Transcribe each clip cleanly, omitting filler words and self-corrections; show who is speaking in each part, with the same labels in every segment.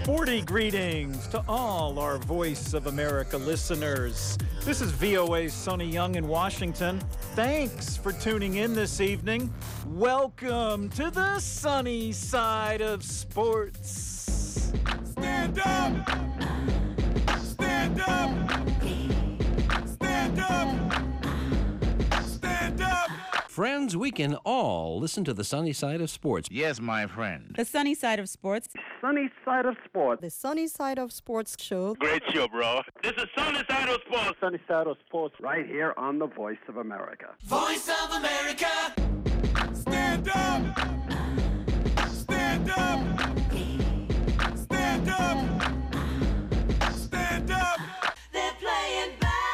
Speaker 1: Sporty greetings to all our Voice of America listeners. This is VOA's Sonny Young in Washington. Thanks for tuning in this evening. Welcome to the sunny side of sports.
Speaker 2: Stand up! Stand up! Stand up! Stand up!
Speaker 3: Friends, we can all listen to the sunny side of sports.
Speaker 4: Yes, my friend.
Speaker 5: The sunny side of sports.
Speaker 6: Sunny Side of Sports.
Speaker 7: The Sunny Side of Sports show.
Speaker 4: Great show, bro. This is Sunny Side of Sports.
Speaker 6: Sunny Side of Sports, right here on the Voice of America.
Speaker 2: Voice of America! Stand up! Stand up! Stand up! Stand up!
Speaker 8: They're playing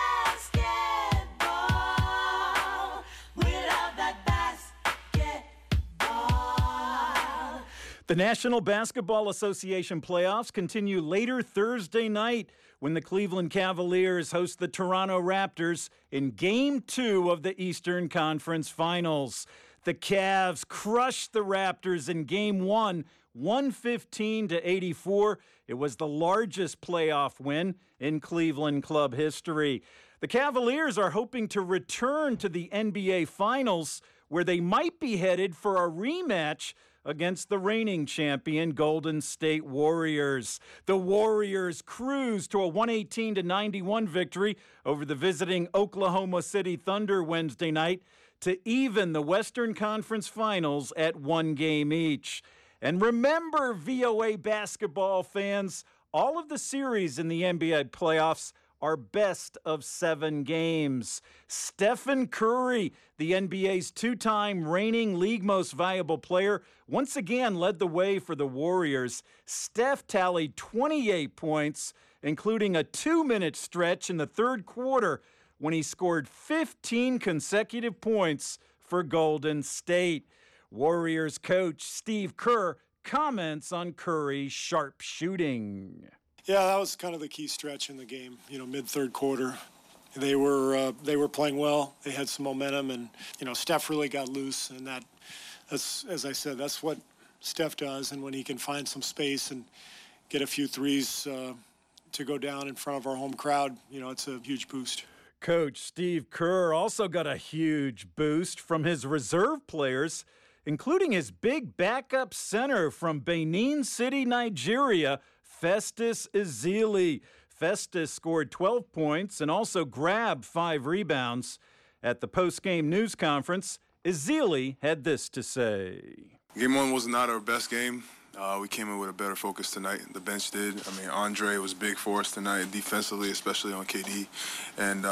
Speaker 8: basketball. We love that basketball.
Speaker 1: The National Basketball Association playoffs continue later Thursday night when the Cleveland Cavaliers host the Toronto Raptors in Game 2 of the Eastern Conference Finals. The Cavs crushed the Raptors in Game 1, 115-84. It was the largest playoff win in Cleveland club history. The Cavaliers are hoping to return to the NBA Finals, where they might be headed for a rematch against the reigning champion Golden State Warriors. The Warriors cruised to a 118-91 victory over the visiting Oklahoma City Thunder Wednesday night to even the Western Conference Finals at one game each. And remember, VOA basketball fans, all of the series in the NBA playoffs are best of 7 games. Stephen Curry, the NBA's two-time reigning league most valuable player, once again led the way for the Warriors. Steph tallied 28 points, including a 2-minute stretch in the third quarter when he scored 15 consecutive points for Golden State. Warriors coach Steve Kerr comments on Curry's sharp shooting.
Speaker 9: Yeah, that was kind of the key stretch in the game. Mid-third quarter, they were playing well. They had some momentum, and Steph really got loose. And that's, as I said, that's what Steph does. And when he can find some space and get a few threes to go down in front of our home crowd, it's a huge boost.
Speaker 1: Coach Steve Kerr also got a huge boost from his reserve players, including his big backup center from Benin City, Nigeria, Festus Ezeli. Festus scored 12 points and also grabbed 5 rebounds. At the post-game news conference, Ezeli had this to say.
Speaker 10: Game 1 was not our best game. We came in with a better focus tonight. The bench did. Andre was big for us tonight, defensively, especially on KD. And,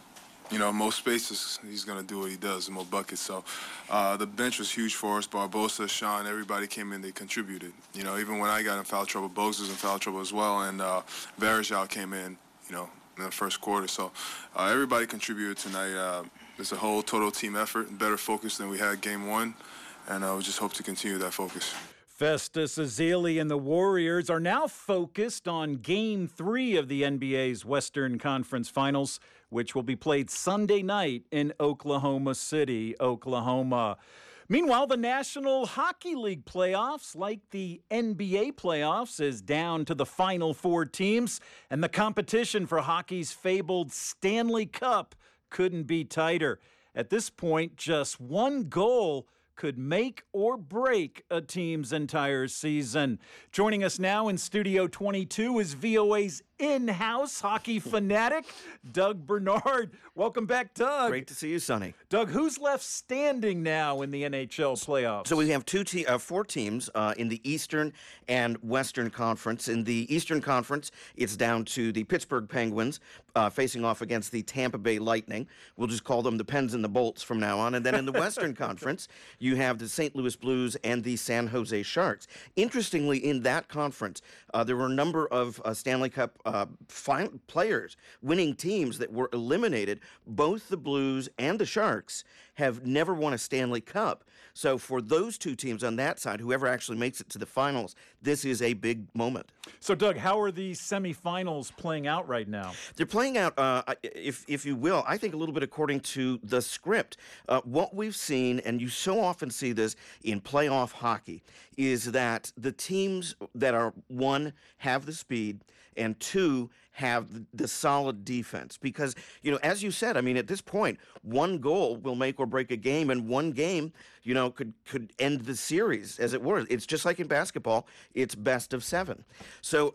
Speaker 10: most spaces, he's going to do what he does, more buckets. So the bench was huge for us. Barbosa, Sean, everybody came in, they contributed. Even when I got in foul trouble, Bogues was in foul trouble as well. And Varejao came in, in the first quarter. So everybody contributed tonight. It's a whole total team effort, better focus than we had Game 1. And we just hope to continue that focus.
Speaker 1: Festus Ezeli and the Warriors are now focused on Game 3 of the NBA's Western Conference Finals, which will be played Sunday night in Oklahoma City, Oklahoma. Meanwhile, the National Hockey League playoffs, like the NBA playoffs, is down to the final 4 teams, and the competition for hockey's fabled Stanley Cup couldn't be tighter. At this point, just one goal could make or break a team's entire season. Joining us now in Studio 22 is VOA's in-house hockey fanatic, Doug Bernard. Welcome back, Doug.
Speaker 11: Great to see you, Sonny.
Speaker 1: Doug, who's left standing now in the NHL playoffs?
Speaker 11: So we have 4 teams in the Eastern and Western Conference. In the Eastern Conference, it's down to the Pittsburgh Penguins facing off against the Tampa Bay Lightning. We'll just call them the Pens and the Bolts from now on. And then in the Western Conference, you have the St. Louis Blues and the San Jose Sharks. Interestingly, in that conference, there were a number of Stanley Cup players, winning teams that were eliminated. Both the Blues and the Sharks have never won a Stanley Cup. So for those two teams on that side, whoever actually makes it to the finals, this is a big moment.
Speaker 1: So, Doug, how are these semifinals playing out right now?
Speaker 11: They're playing out, if you will, I think a little bit according to the script. What we've seen, and you so often see this in playoff hockey, is that the teams that are, one, have the speed, and two, have the solid defense. Because, as you said, I mean, at this point, one goal will make or break a game, and one game, could end the series, as it were. It's just like in basketball. It's best of 7. So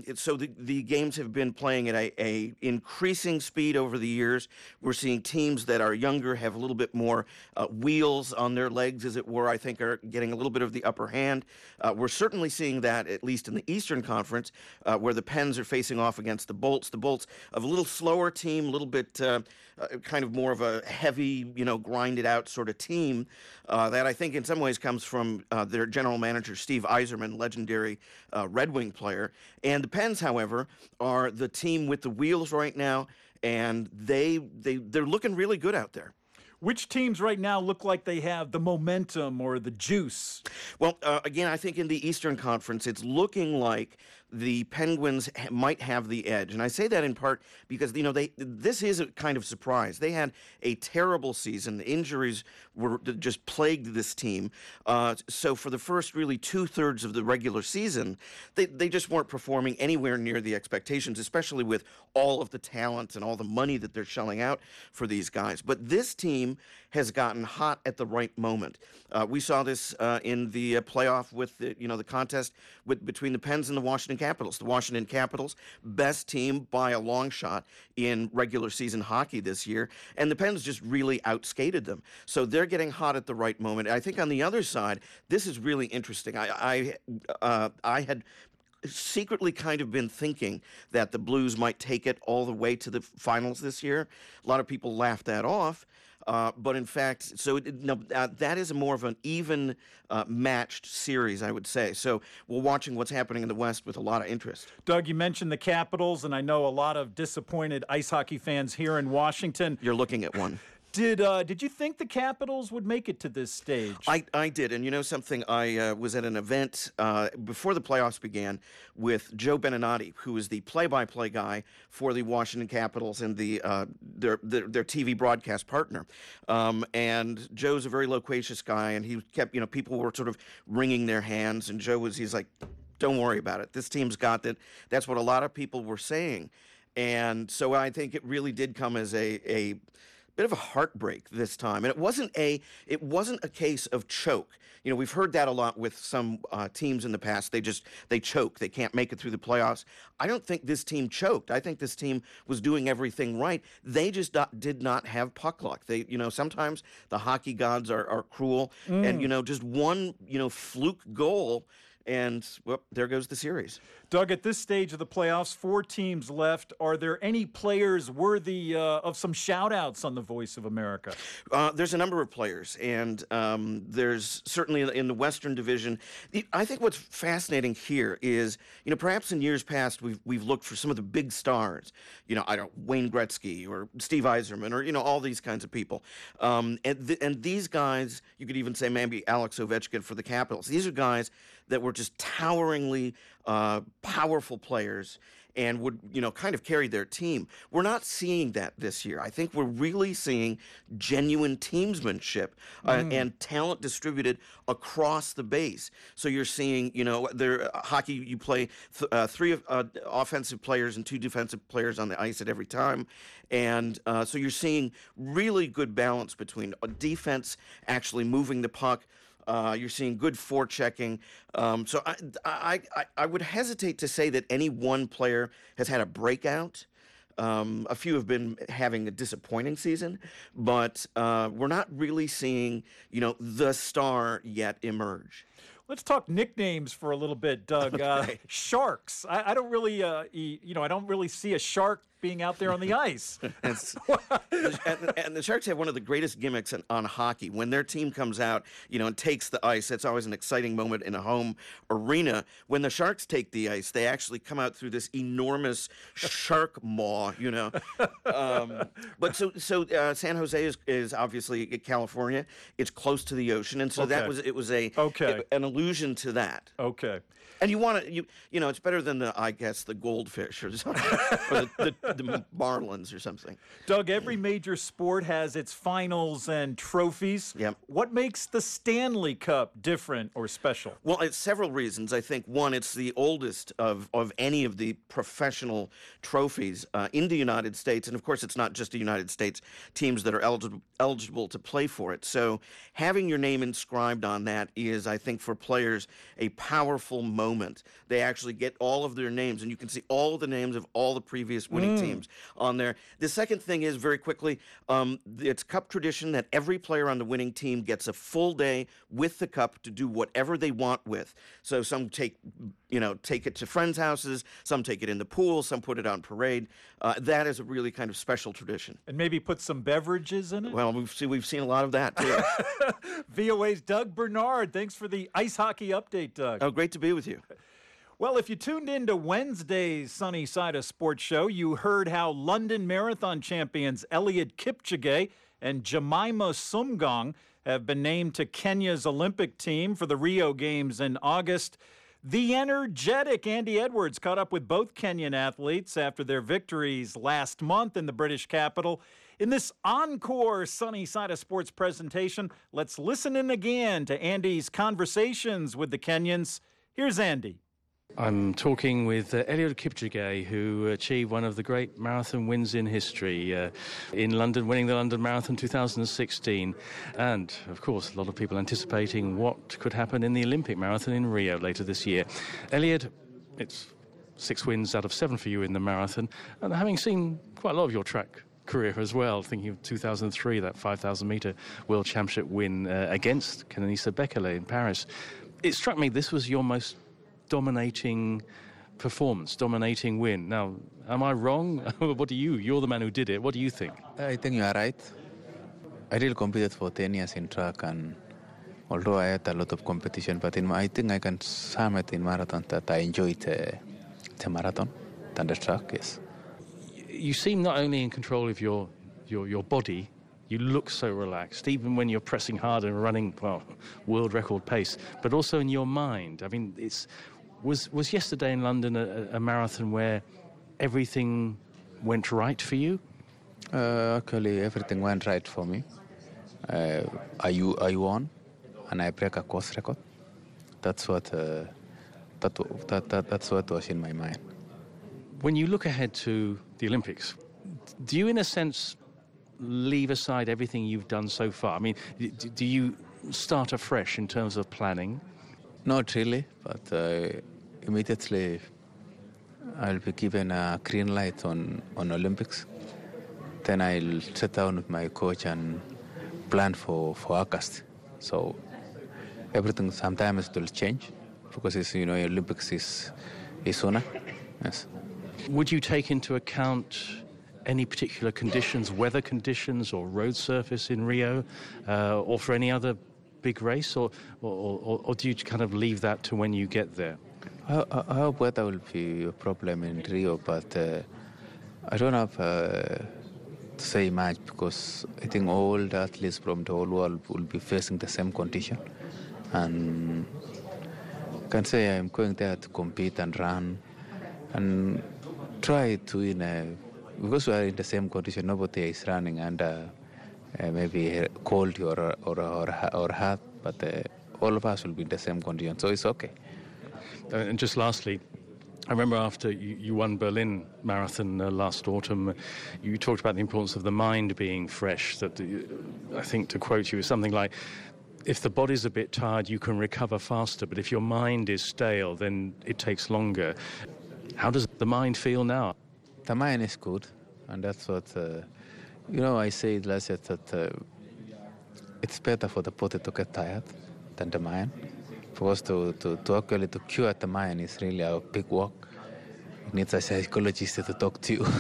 Speaker 11: the games have been playing at a increasing speed over the years. We're seeing teams that are younger have a little bit more wheels on their legs, as it were, I think are getting a little bit of the upper hand. We're certainly seeing that, at least in the Eastern Conference, where the Pens are facing off against the Bolts. The Bolts, of a little slower team, a little bit kind of more of a heavy, grinded out sort of team that I think in some ways comes from their general manager, Steve Yzerman, legendary Red Wing player. And the Pens, however, are the team with the wheels right now, and they're looking really good out there.
Speaker 1: Which teams right now look like they have the momentum or the juice?
Speaker 11: Well, again, I think in the Eastern Conference, it's looking like the Penguins might have the edge. And I say that in part because, this is a kind of surprise. They had a terrible season. The injuries just plagued this team. So for the first really 2/3 of the regular season, they just weren't performing anywhere near the expectations, especially with all of the talent and all the money that they're shelling out for these guys. But this team has gotten hot at the right moment. We saw this in the playoff with the contest between the Pens and the Washington Capitals. The Washington Capitals, best team by a long shot in regular season hockey this year, and the Pens just really outskated them. So they're getting hot at the right moment. I think on the other side, this is really interesting. I had secretly kind of been thinking that the Blues might take it all the way to the finals this year. A lot of people laughed that off. But in fact, that is more of an even matched series, I would say. So we're watching what's happening in the West with a lot of interest.
Speaker 1: Doug, you mentioned the Capitals, and I know a lot of disappointed ice hockey fans here in Washington.
Speaker 11: You're looking at one.
Speaker 1: Did you think the Capitals would make it to this stage?
Speaker 11: I did, and something, I was at an event before the playoffs began with Joe Beninati, who is the play-by-play guy for the Washington Capitals and their TV broadcast partner. And Joe's a very loquacious guy, and he kept, people were sort of wringing their hands, and he's like, "Don't worry about it. This team's got it." That's what a lot of people were saying, and so I think it really did come as a bit of a heartbreak this time, and it wasn't a case of choke. We've heard that a lot with some teams in the past. They choke. They can't make it through the playoffs. I don't think this team choked. I think this team was doing everything right. They just did not have puck luck. They, sometimes the hockey gods are cruel, and just one fluke goal, and well, there goes the series.
Speaker 1: Doug, at this stage of the playoffs, 4 teams left. Are there any players worthy of some shout-outs on the Voice of America?
Speaker 11: There's a number of players, and there's certainly in the Western Division. I think what's fascinating here is, perhaps in years past we've looked for some of the big stars. Wayne Gretzky or Steve Yzerman or all these kinds of people. And these guys, you could even say maybe Alex Ovechkin for the Capitals. These are guys that were just toweringly powerful players and would, kind of carry their team. We're not seeing that this year. I think we're really seeing genuine teamsmanship and talent distributed across the base. So you're seeing, hockey, you play 3 offensive players and 2 defensive players on the ice at every time. And so you're seeing really good balance between defense actually moving the puck. You're seeing good forechecking. So I would hesitate to say that any one player has had a breakout. A few have been having a disappointing season, but we're not really seeing, the star yet emerge.
Speaker 1: Let's talk nicknames for a little bit, Doug.
Speaker 11: Okay.
Speaker 1: Sharks. I don't really, I don't really see a shark being out there on the ice.
Speaker 11: and the Sharks have one of the greatest gimmicks on hockey. When their team comes out, and takes the ice, it's always an exciting moment in a home arena. When the Sharks take the ice, they actually come out through this enormous shark maw, But so San Jose is obviously California. It's close to the ocean, and so it was an allusion to that.
Speaker 1: Okay.
Speaker 11: And you want to, it's better than the goldfish or something, or the marlins or something.
Speaker 1: Doug, every major sport has its finals and trophies.
Speaker 11: Yep.
Speaker 1: What makes the Stanley Cup different or special?
Speaker 11: Well, it's several reasons. I think, one, it's the oldest of any of the professional trophies in the United States. And, of course, it's not just the United States teams that are eligible to play for it. So having your name inscribed on that is, I think, for players, a powerful moment. They actually get all of their names, and you can see all of the names of all the previous winning teams on there. The second thing is, very quickly, it's Cup tradition that every player on the winning team gets a full day with the Cup to do whatever they want with. So some take it to friends' houses, some take it in the pool, some put it on parade. That is a really kind of special tradition.
Speaker 1: And maybe put some beverages in it?
Speaker 11: Well, we've seen a lot of that, too.
Speaker 1: VOA's Doug Bernard. Thanks for the ice hockey update, Doug.
Speaker 11: Oh, great to be with you.
Speaker 1: Well, if you tuned into Wednesday's Sunny Side of Sports show, you heard how London Marathon champions Eliud Kipchoge and Jemima Sumgong have been named to Kenya's Olympic team for the Rio Games in August. The energetic Andy Edwards caught up with both Kenyan athletes after their victories last month in the British capital. In this encore Sunny Side of Sports presentation, let's listen in again to Andy's conversations with the Kenyans. Here's Andy.
Speaker 3: I'm talking with Eliud Kipchoge, who achieved one of the great marathon wins in history in London, winning the London Marathon 2016. And, of course, a lot of people anticipating what could happen in the Olympic Marathon in Rio later this year. Eliud, it's 6 wins out of 7 for you in the marathon. And having seen quite a lot of your track career as well, thinking of 2003, that 5,000-metre World Championship win against Kenenisa Bekele in Paris, it struck me this was your most dominating performance, dominating win. Now, am I wrong? What do you're the man who did it. What do you think?
Speaker 5: I think you are right. I really competed for 10 years in track, and although I had a lot of competition, but I think I can sum it in marathon that I enjoyed the marathon than the track, yes.
Speaker 3: You seem not only in control of your body, you look so relaxed, even when you're pressing hard and running, world record pace, but also in your mind. I mean, was yesterday in London a marathon where everything went right for you?
Speaker 5: Actually, everything went right for me. I won, and I break a course record. That's what that's what was in my mind.
Speaker 3: When you look ahead to the Olympics, do you, in a sense, leave aside everything you've done so far? I mean, do you start afresh in terms of planning?
Speaker 5: Not really, but immediately I'll be given a green light on Olympics. Then I'll sit down with my coach and plan for August. So everything sometimes will change because it's, Olympics is sooner. Yes.
Speaker 3: Would you take into account any particular conditions, weather conditions or road surface in Rio, or for any other big race, or do you kind of leave that to when you get there?
Speaker 5: I hope weather will be a problem in Rio, but I don't have to say much because I think all the athletes from the whole world will be facing the same condition. And I can say I'm going there to compete and run and try to win. Because we are in the same condition, nobody is running under maybe cold or hot, but all of us will be in the same condition, so it's okay.
Speaker 3: And just lastly, I remember after you won Berlin Marathon last autumn, you talked about the importance of the mind being fresh. That I think, to quote you, is something like, if the body's a bit tired, you can recover faster, but if your mind is stale, then it takes longer. How does the mind feel now?
Speaker 5: The mind is good, and that's what, I said last year that it's better for the body to get tired than the mind. For us to actually to cure the mind is really a big work. it needs a psychologist to talk to you.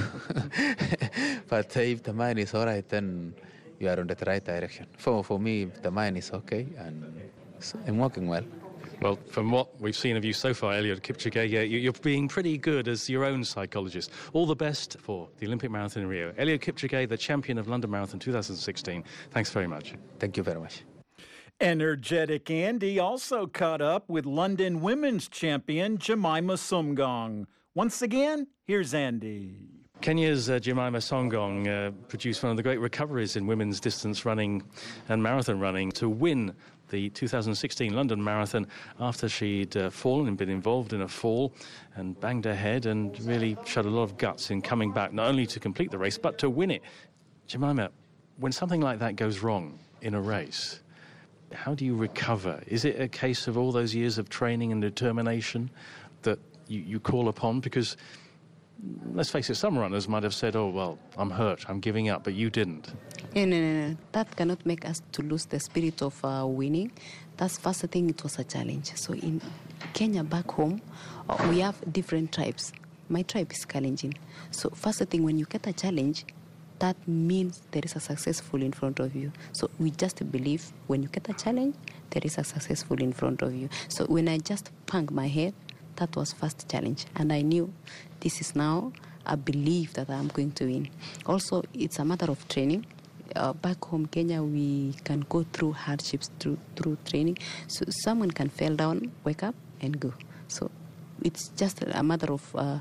Speaker 5: But if the mind is all right, then you are on the right direction. For me, the mind is okay, and I'm working well.
Speaker 3: Well, from what we've seen of you so far, Eliud Kipchoge, you're being pretty good as your own psychologist. All the best for the Olympic Marathon in Rio. Eliud Kipchoge, the champion of London Marathon 2016. Thanks very much.
Speaker 5: Thank you very much.
Speaker 1: Energetic Andy also caught up with London women's champion Jemima Sumgong. Once again, here's Andy.
Speaker 3: Kenya's Jemima Sumgong produced one of the great recoveries in women's distance running and marathon running to win the 2016 London Marathon after she'd fallen and been involved in a fall and banged her head and really showed a lot of guts in coming back, not only to complete the race, but to win it. Jemima, when something like that goes wrong in a race, how do you recover? Is it a case of all those years of training and determination that you call upon? Because, let's face it, some runners might have said, oh, well, I'm hurt, I'm giving up, but you didn't.
Speaker 12: No. That cannot make us to lose the spirit of winning. That's first thing, it was a challenge. So in Kenya, back home, we have different tribes. My tribe is Kalenjin. So first thing, when you get a challenge, that means there is a successful in front of you. So we just believe when you get a challenge, there is a successful in front of you. So when I just banged my head, that was first challenge. And I knew this is now a belief that I'm going to win. Also, it's a matter of training. Back home, Kenya, we can go through hardships through training. So someone can fall down, wake up, and go. So it's just a matter of,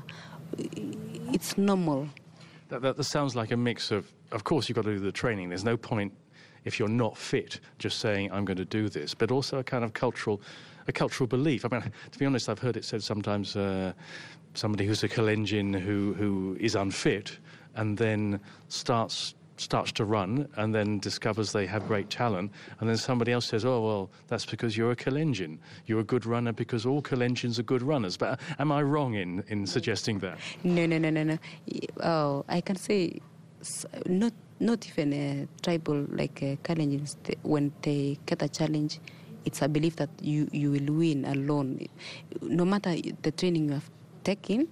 Speaker 12: it's normal.
Speaker 3: That sounds like a mix of course, you've got to do the training. There's no point, if you're not fit, just saying, I'm going to do this, but also a kind of cultural belief. I mean, to be honest, I've heard it said sometimes somebody who's a Kalenjin who is unfit and then starts to run and then discovers they have great talent, and then somebody else says, oh, well, that's because you're a Kalenjin. You're a good runner because all Kalenjins are good runners. But am I wrong in suggesting that?
Speaker 12: No. Oh, I can say not even a tribal like Kalenjins, when they get a challenge, it's a belief that you will win alone. No matter the training you have taken,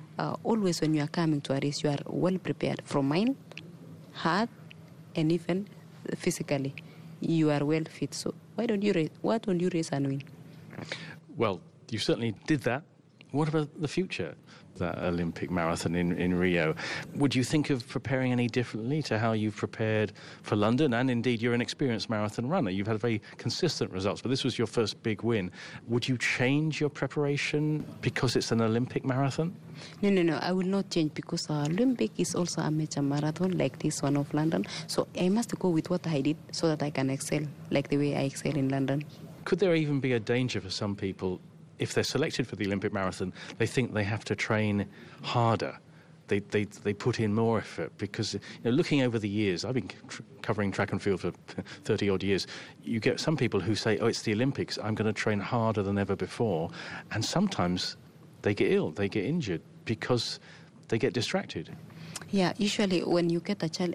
Speaker 12: always when you are coming to a race, you are well prepared from mind, heart, and even physically. You are well fit. So why don't you race and win?
Speaker 3: Well, you certainly did that. What about the future, that Olympic marathon in Rio? Would you think of preparing any differently to how you've prepared for London? And indeed, you're an experienced marathon runner. You've had very consistent results, but this was your first big win. Would you change your preparation because it's an Olympic marathon?
Speaker 12: No, I will not change because Olympic is also a major marathon like this one of London. So I must go with what I did so that I can excel like the way I excel in London.
Speaker 3: Could there even be a danger for some people? If they're selected for the Olympic marathon, they think they have to train harder. They put in more effort because, looking over the years, I've been covering track and field for 30-odd years. You get some people who say, oh, it's the Olympics, I'm going to train harder than ever before. And sometimes they get ill, they get injured because they get distracted.
Speaker 12: Yeah, usually when you get a child,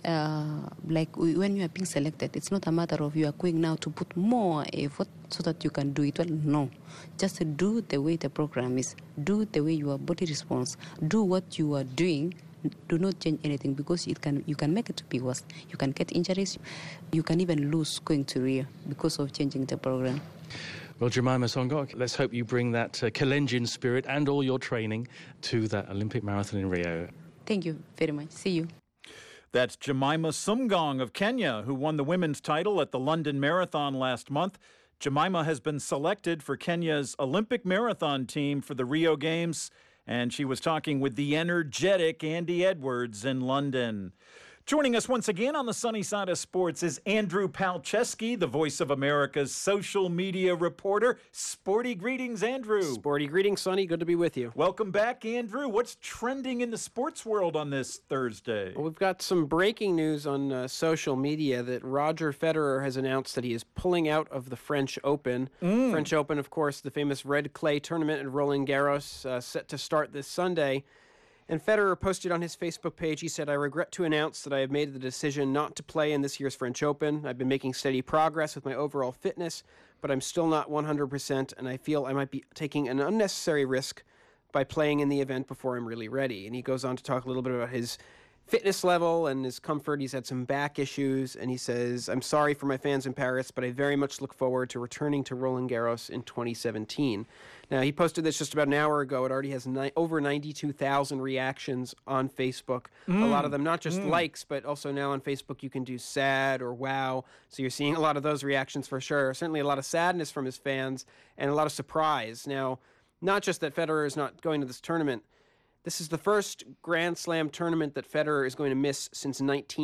Speaker 12: like when you are being selected, it's not a matter of you are going now to put more effort so that you can do it well. No, just do the way the program is. Do the way your body responds. Do what you are doing. Do not change anything because you can make it to be worse. You can get injuries. You can even lose going to Rio because of changing the program.
Speaker 3: Well, Jemima Sumgong, let's hope you bring that Kalenjin spirit and all your training to that Olympic marathon in Rio.
Speaker 12: Thank you very much. See you.
Speaker 1: That's Jemima Sumgong of Kenya, who won the women's title at the London Marathon last month. Jemima has been selected for Kenya's Olympic marathon team for the Rio Games, and she was talking with the energetic Andy Edwards in London. Joining us once again on the sunny side of sports is Andrew Palczewski, the Voice of America's social media reporter. Sporty greetings, Andrew.
Speaker 13: Sporty greetings, Sonny. Good to be with you.
Speaker 1: Welcome back, Andrew. What's trending in the sports world on this Thursday?
Speaker 13: Well, we've got some breaking news on social media that Roger Federer has announced that he is pulling out of the French Open. French Open, of course, the famous red clay tournament at Roland Garros, set to start this Sunday. And Federer posted on his Facebook page, he said, I regret to announce that I have made the decision not to play in this year's French Open. I've been making steady progress with my overall fitness, but I'm still not 100%, and I feel I might be taking an unnecessary risk by playing in the event before I'm really ready. And he goes on to talk a little bit about his fitness level and his comfort. He's had some back issues, and he says, I'm sorry for my fans in Paris, but I very much look forward to returning to Roland Garros in 2017. Now, he posted this just about an hour ago. It already has over 92,000 reactions on Facebook. A lot of them, not just likes, but also now on Facebook you can do sad or wow. So you're seeing a lot of those reactions for sure. Certainly a lot of sadness from his fans and a lot of surprise. Now, not just that Federer is not going to this tournament, this is the first Grand Slam tournament that Federer is going to miss since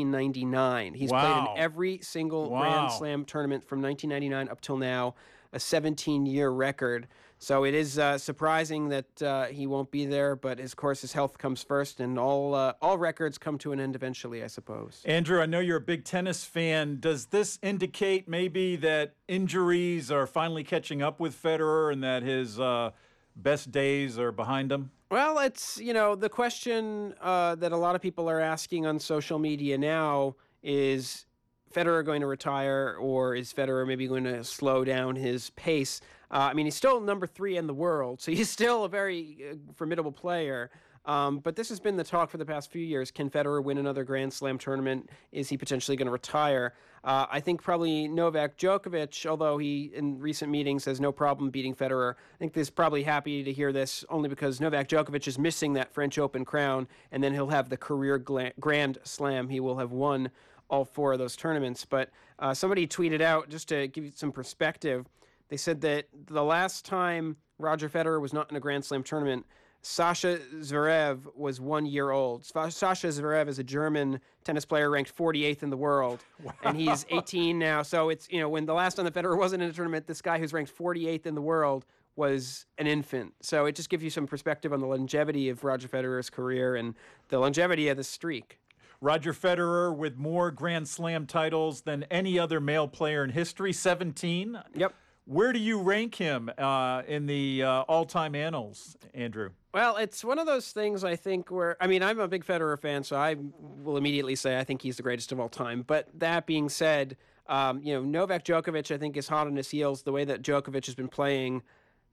Speaker 13: 1999. He's played in every single Grand Slam tournament from 1999 up till now, a 17-year record. So it is surprising that he won't be there, but of course his health comes first, and all records come to an end eventually, I suppose.
Speaker 1: Andrew, I know you're a big tennis fan. Does this indicate maybe that injuries are finally catching up with Federer and that his best days are behind him?
Speaker 13: Well, it's, the question that a lot of people are asking on social media now is Federer going to retire, or is Federer maybe going to slow down his pace? He's still number 3 in the world, so he's still a very formidable player. But this has been the talk for the past few years. Can Federer win another Grand Slam tournament? Is he potentially going to retire? I think probably Novak Djokovic, although he in recent meetings has no problem beating Federer. I think he's probably happy to hear this only because Novak Djokovic is missing that French Open crown, and then he'll have the career Grand Slam. He will have won all 4 of those tournaments. But somebody tweeted out, just to give you some perspective, they said that the last time Roger Federer was not in a Grand Slam tournament, Sasha Zverev was 1 year old. Sasha Zverev is a German tennis player ranked 48th in the world, and he's 18 now. So it's, when the last time that Federer wasn't in a tournament, this guy who's ranked 48th in the world was an infant. So it just gives you some perspective on the longevity of Roger Federer's career and the longevity of the streak.
Speaker 1: Roger Federer with more Grand Slam titles than any other male player in history, 17.
Speaker 13: Yep.
Speaker 1: Where do you rank him in the all-time annals, Andrew?
Speaker 13: Well, it's one of those things, I think, where, I'm a big Federer fan, so I will immediately say I think he's the greatest of all time. But that being said, Novak Djokovic, I think, is hot on his heels. The way that Djokovic has been playing,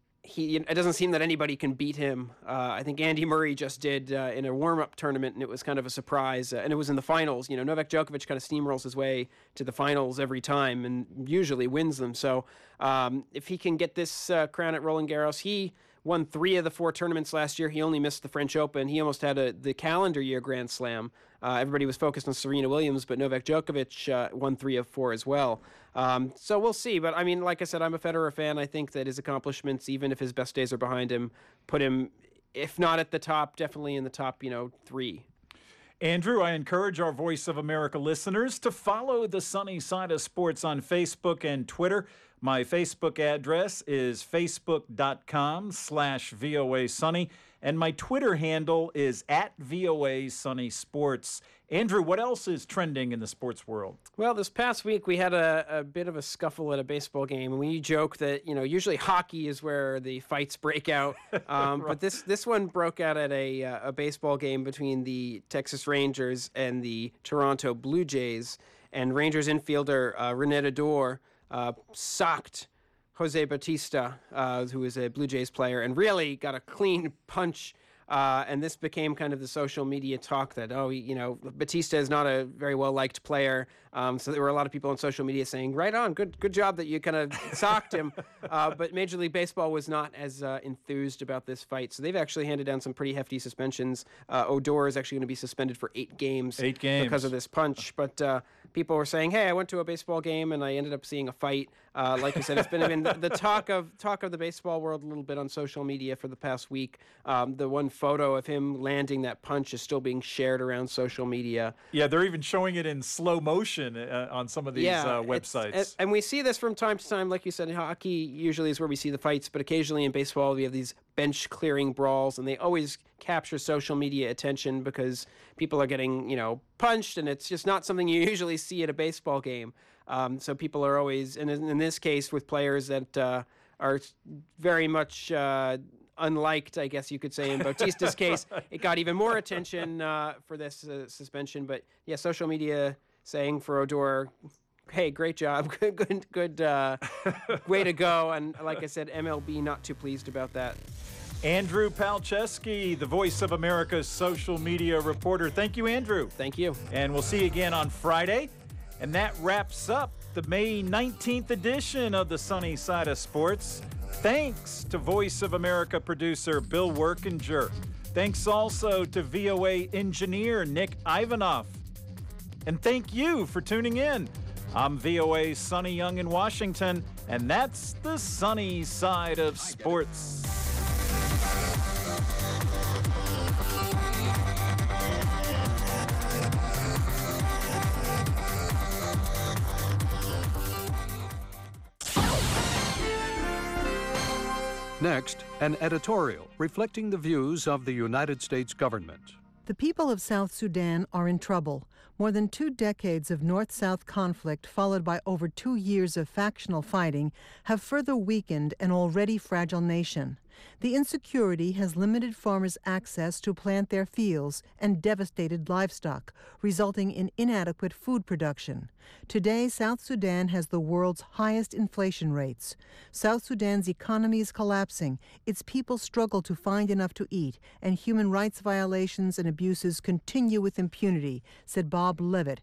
Speaker 13: it doesn't seem that anybody can beat him. I think Andy Murray just did in a warm-up tournament, and it was kind of a surprise. And it was in the finals. Novak Djokovic kind of steamrolls his way to the finals every time and usually wins them. So if he can get this crown at Roland Garros, he won 3 of the 4 tournaments last year. He only missed the French Open. He almost had the calendar year Grand Slam. Everybody was focused on Serena Williams, but Novak Djokovic won 3 of 4 as well. So we'll see. But, like I said, I'm a Federer fan. I think that his accomplishments, even if his best days are behind him, put him, if not at the top, definitely in the top, 3.
Speaker 1: Andrew, I encourage our Voice of America listeners to follow the Sunny Side of Sports on Facebook and Twitter. My Facebook address is facebook.com/VOA Sunny, and my Twitter handle is @VOA Sunny Sports. Andrew, what else is trending in the sports world?
Speaker 13: Well, this past week we had a bit of a scuffle at a baseball game, and we joke that usually hockey is where the fights break out, right. But this one broke out at a baseball game between the Texas Rangers and the Toronto Blue Jays, and Rangers infielder René Ador socked Jose Bautista, who is a Blue Jays player, and really got a clean punch. And this became kind of the social media talk that, Bautista is not a very well-liked player. So there were a lot of people on social media saying, right on, good job that you kind of socked him. But Major League Baseball was not as enthused about this fight. So they've actually handed down some pretty hefty suspensions. Odor is actually going to be suspended for 8 games.
Speaker 1: 8 games.
Speaker 13: Because of this punch. But people were saying, hey, I went to a baseball game and I ended up seeing a fight. Like I said, it's been the talk of the baseball world a little bit on social media for the past week. The one photo of him landing that punch is still being shared around social media.
Speaker 1: Yeah, they're even showing it in slow motion on some of these websites.
Speaker 13: And we see this from time to time. Like you said, hockey usually is where we see the fights, but occasionally in baseball we have these bench-clearing brawls, and they always capture social media attention because people are getting, punched, and it's just not something you usually see at a baseball game. So people are always, and in this case with players that are very much unliked, I guess you could say. In Bautista's case, it got even more attention for this suspension. But yeah, social media saying for Odor, hey, great job, good way to go. And like I said, MLB not too pleased about that.
Speaker 1: Andrew Palczewski, the Voice of America's social media reporter. Thank you, Andrew.
Speaker 13: Thank you.
Speaker 1: And we'll see you again on Friday. And that wraps up the May 19th edition of the Sunny Side of Sports. Thanks to Voice of America producer Bill Workinger. Thanks also to VOA engineer Nick Ivanoff. And thank you for tuning in. I'm VOA's Sonny Young in Washington, and that's the Sunny Side of Sports.
Speaker 14: Next, an editorial reflecting the views of the United States government.
Speaker 15: The people of South Sudan are in trouble. More than 2 decades of North-South conflict, followed by over 2 years of factional fighting, have further weakened an already fragile nation. The insecurity has limited farmers' access to plant their fields and devastated livestock, resulting in inadequate food production. Today, South Sudan has the world's highest inflation rates. South Sudan's economy is collapsing, its people struggle to find enough to eat, and human rights violations and abuses continue with impunity, said Bob Levitt,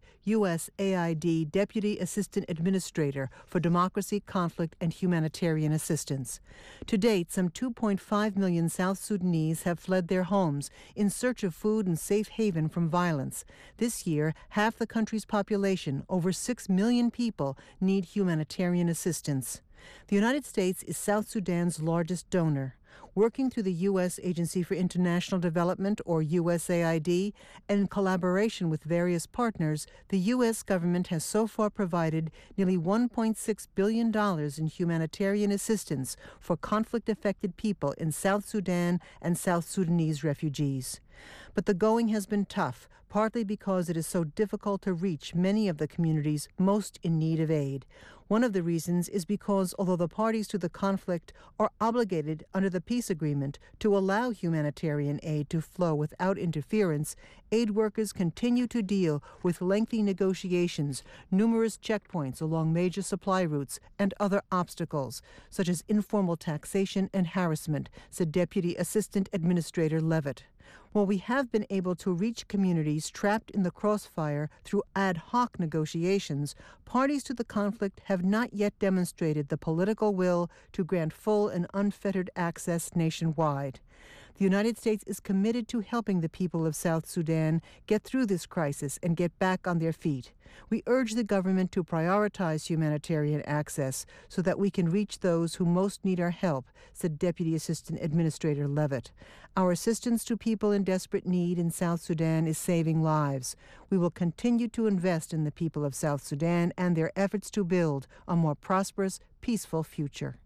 Speaker 15: USAID Deputy Assistant Administrator for Democracy, Conflict, and Humanitarian Assistance. To date, some 2.5 million South Sudanese have fled their homes in search of food and safe haven from violence. This year, half the country's population, over 6 million people, need humanitarian assistance. The United States is South Sudan's largest donor. Working through the U.S. Agency for International Development, or USAID, and in collaboration with various partners, the U.S. government has so far provided nearly $1.6 billion in humanitarian assistance for conflict-affected people in South Sudan and South Sudanese refugees. But the going has been tough, partly because it is so difficult to reach many of the communities most in need of aid. One of the reasons is because although the parties to the conflict are obligated under the peace agreement to allow humanitarian aid to flow without interference, aid workers continue to deal with lengthy negotiations, numerous checkpoints along major supply routes, and other obstacles, such as informal taxation and harassment, said Deputy Assistant Administrator Levitt. While we have been able to reach communities trapped in the crossfire through ad hoc negotiations, parties to the conflict have not yet demonstrated the political will to grant full and unfettered access nationwide. The United States is committed to helping the people of South Sudan get through this crisis and get back on their feet. We urge the government to prioritize humanitarian access so that we can reach those who most need our help, said Deputy Assistant Administrator Levitt. Our assistance to people in desperate need in South Sudan is saving lives. We will continue to invest in the people of South Sudan and their efforts to build a more prosperous, peaceful future.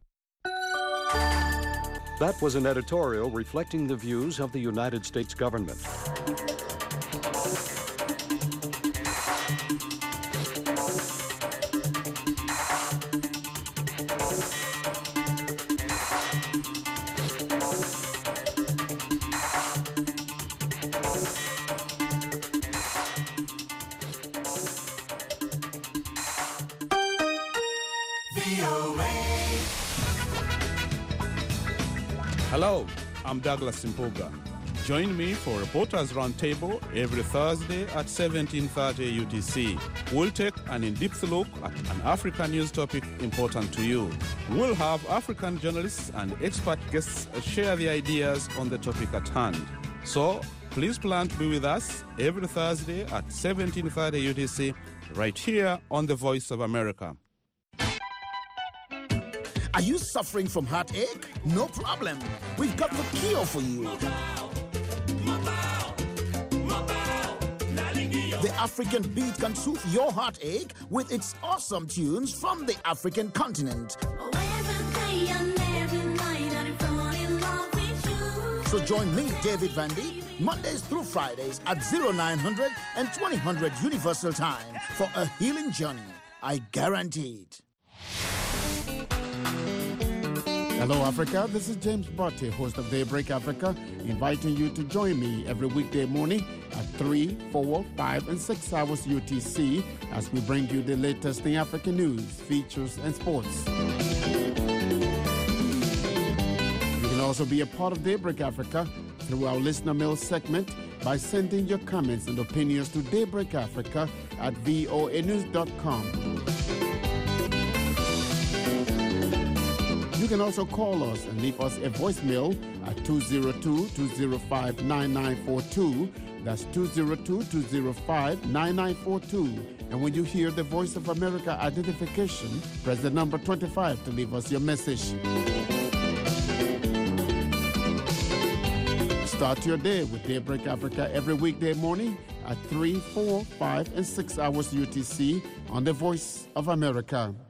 Speaker 14: That was an editorial reflecting the views of the United States government.
Speaker 16: Hello, I'm Douglas Simpuga. Join me for Reporters Roundtable every Thursday at 17:30 UTC. We'll take an in-depth look at an African news topic important to you. We'll have African journalists and expert guests share their ideas on the topic at hand. So please plan to be with us every Thursday at 17:30 UTC right here on The Voice of America.
Speaker 17: Are you suffering from heartache? No problem. We've got the cure for you. The African Beat can soothe your heartache with its awesome tunes from the African continent. So join me, David Vandy, Mondays through Fridays at 0900 and 2000 Universal Time for a healing journey. I guarantee it.
Speaker 18: Hello, Africa. This is James Botte, host of Daybreak Africa, inviting you to join me every weekday morning at 3, 4, 5, and 6 hours UTC as we bring you the latest in African news, features, and sports. You can also be a part of Daybreak Africa through our listener mail segment by sending your comments and opinions to daybreakafrica@voanews.com. You can also call us and leave us a voicemail at 202-205-9942. That's 202-205-9942. And when you hear the Voice of America identification, press the number 25 to leave us your message. Start your day with Daybreak Africa every weekday morning at 3, 4, 5, and 6 hours UTC on the Voice of America.